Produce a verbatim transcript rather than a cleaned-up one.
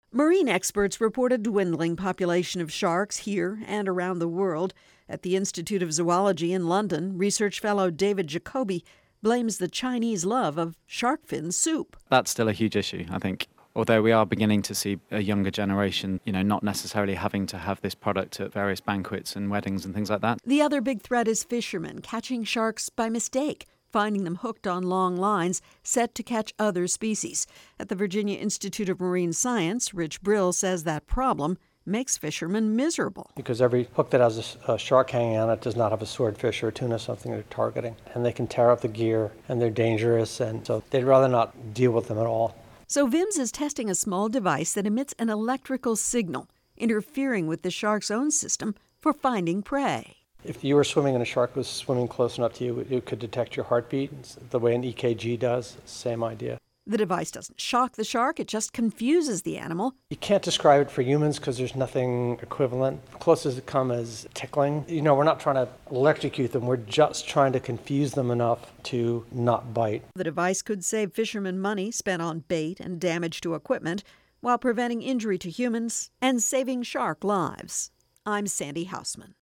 Marine experts report a dwindling population of sharks here and around the world. At the Institute of Zoology in London, research fellow David Jacoby blames the Chinese love of shark fin soup. That's still a huge issue, I think. Although we are beginning to see a younger generation, you know, not necessarily having to have this product at various banquets and weddings and things like that. The other big threat is fishermen catching sharks by mistake, finding them hooked on long lines set to catch other species. At the Virginia Institute of Marine Science, Rich Brill says that problem makes fishermen miserable. Because every hook that has a, a shark hanging on it does not have a swordfish or a tuna, something they're targeting. And they can tear up the gear, and they're dangerous, and so they'd rather not deal with them at all. So V I M S is testing a small device that emits an electrical signal, interfering with the shark's own system for finding prey. If you were swimming and a shark was swimming close enough to you, it could detect your heartbeat the way an E K G does. Same idea. The device doesn't shock the shark, it just confuses the animal. You can't describe it for humans because there's nothing equivalent. Closest it comes is tickling. You know, we're not trying to electrocute them, we're just trying to confuse them enough to not bite. The device could save fishermen money spent on bait and damage to equipment while preventing injury to humans and saving shark lives. I'm Sandy Hausman.